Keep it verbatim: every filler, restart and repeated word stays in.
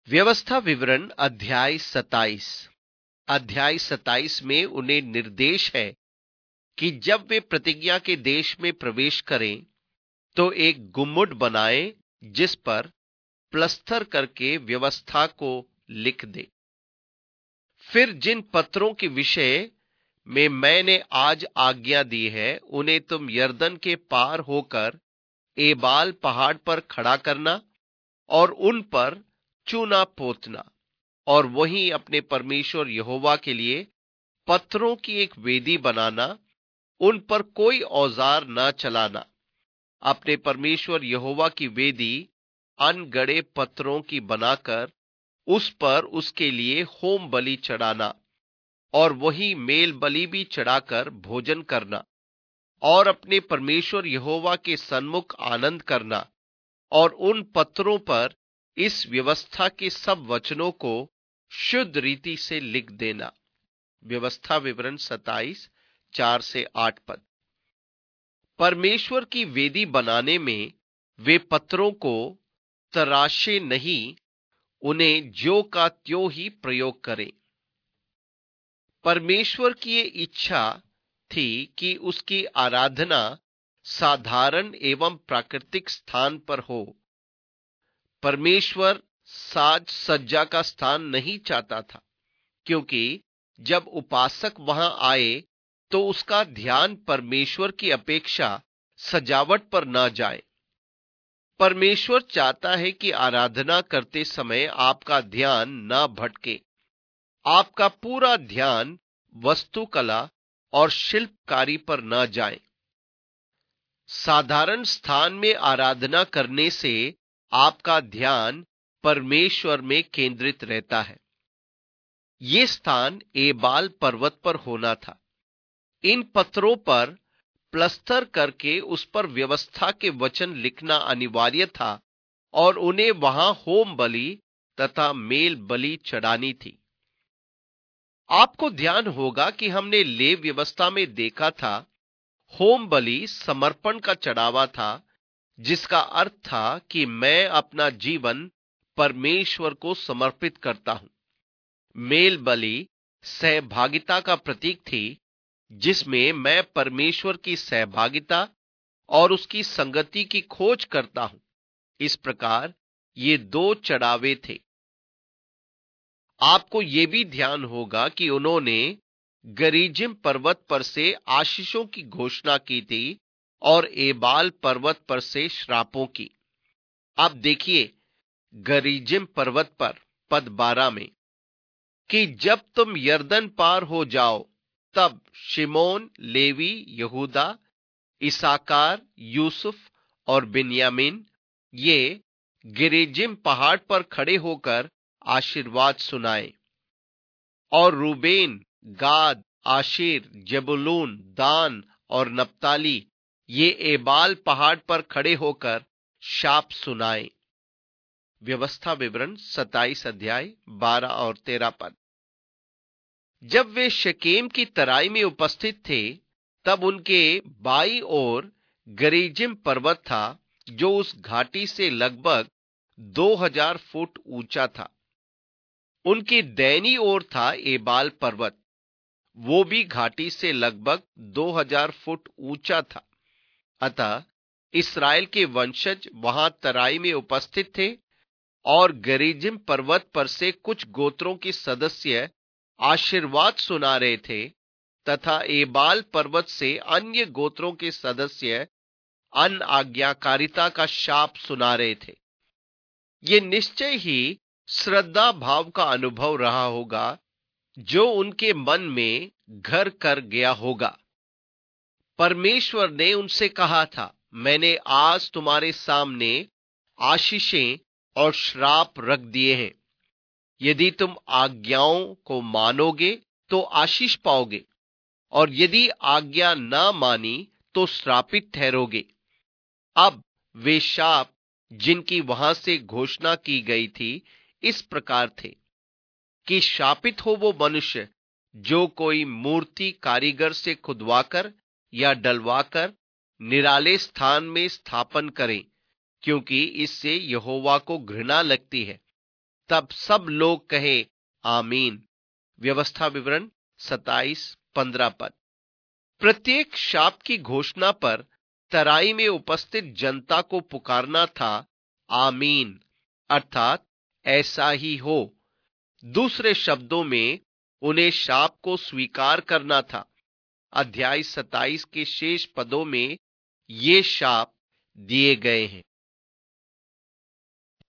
व्यवस्था विवरण अध्याय सताइस। अध्याय सताइस में उन्हें निर्देश है कि जब वे प्रतिज्ञा के देश में प्रवेश करें तो एक गुम्मुट बनाएं जिस पर प्लस्तर करके व्यवस्था को लिख दे। फिर जिन पत्रों के विषय में मैंने आज आज्ञा दी है उन्हें तुम यर्दन के पार होकर एबाल पहाड़ पर खड़ा करना और उन पर चूना पोतना और वहीं अपने परमेश्वर यहोवा के लिए पत्थरों की एक वेदी बनाना, उन पर कोई औजार न चलाना। अपने परमेश्वर यहोवा की वेदी अनगढ़े पत्थरों की बनाकर उस पर उसके लिए होम बलि चढ़ाना और वही मेल बलि भी चढ़ाकर भोजन करना और अपने परमेश्वर यहोवा के सन्मुख आनंद करना और उन पत्थरों पर इस व्यवस्था के सब वचनों को शुद्ध रीति से लिख देना। व्यवस्था विवरण सताइस चार से आठ पद। परमेश्वर की वेदी बनाने में वे पत्थरों को तराशे नहीं, उन्हें ज्यों का त्यों ही प्रयोग करें। परमेश्वर की ये इच्छा थी कि उसकी आराधना साधारण एवं प्राकृतिक स्थान पर हो। परमेश्वर साज सज्जा का स्थान नहीं चाहता था, क्योंकि जब उपासक वहां आए तो उसका ध्यान परमेश्वर की अपेक्षा सजावट पर न जाए। परमेश्वर चाहता है कि आराधना करते समय आपका ध्यान न भटके, आपका पूरा ध्यान वस्तुकला और शिल्पकारी पर न जाए। साधारण स्थान में आराधना करने से आपका ध्यान परमेश्वर में केंद्रित रहता है। ये स्थान एबाल पर्वत पर होना था। इन पत्थरों पर प्लस्तर करके उस पर व्यवस्था के वचन लिखना अनिवार्य था और उन्हें वहां होम बलि तथा मेल बलि चढ़ानी थी। आपको ध्यान होगा कि हमने लेव व्यवस्था में देखा था, होम बलि समर्पण का चढ़ावा था, जिसका अर्थ था कि मैं अपना जीवन परमेश्वर को समर्पित करता हूं। मेल बलि सहभागिता का प्रतीक थी, जिसमें मैं परमेश्वर की सहभागिता और उसकी संगति की खोज करता हूं। इस प्रकार ये दो चढ़ावे थे। आपको यह भी ध्यान होगा कि उन्होंने गरिजिम पर्वत पर से आशीषों की घोषणा की थी और एबाल पर्वत पर से श्रापों की। अब देखिए गरिजिम पर्वत पर पद बारह में कि जब तुम यर्दन पार हो जाओ तब शिमोन, लेवी, यहूदा, इसाकार, यूसुफ और बिन्यामीन ये गिरिजिम पहाड़ पर खड़े होकर आशीर्वाद सुनाए और रूबेन, गाद, आशेर, जबूलून, दान और नप्ताली ये एबाल पहाड़ पर खड़े होकर शाप सुनाए। व्यवस्था विवरण सताइस अध्याय बारह और तेरह पद। जब वे शकेम की तराई में उपस्थित थे तब उनके बाईं ओर गरिजिम पर्वत था, जो उस घाटी से लगभग दो हजार फुट ऊंचा था। उनकी दाहिनी ओर था एबाल पर्वत, वो भी घाटी से लगभग दो हजार फुट ऊंचा था। अतः इस्राएल के वंशज वहां तराई में उपस्थित थे और गरिजिम पर्वत पर से कुछ गोत्रों के सदस्य आशीर्वाद सुना रहे थे तथा एबाल पर्वत से अन्य गोत्रों के सदस्य अनआज्ञाकारिता का शाप सुना रहे थे। ये निश्चय ही श्रद्धा भाव का अनुभव रहा होगा जो उनके मन में घर कर गया होगा। परमेश्वर ने उनसे कहा था, मैंने आज तुम्हारे सामने आशीषें और श्राप रख दिए हैं। यदि तुम आज्ञाओं को मानोगे तो आशीष पाओगे और यदि आज्ञा न मानी तो श्रापित ठहरोगे। अब वे शाप जिनकी वहां से घोषणा की गई थी इस प्रकार थे कि शापित हो वो मनुष्य जो कोई मूर्ति कारीगर से खुदवाकर या डलवाकर निराले स्थान में स्थापन करें, क्योंकि इससे यहोवा को घृणा लगती है। तब सब लोग कहे आमीन। व्यवस्था विवरण सत्ताईस पंद्रह पद। प्रत्येक शाप की घोषणा पर तराई में उपस्थित जनता को पुकारना था आमीन, अर्थात ऐसा ही हो। दूसरे शब्दों में उन्हें शाप को स्वीकार करना था। अध्याय सत्ताईस के शेष पदों में ये शाप दिए गए हैं।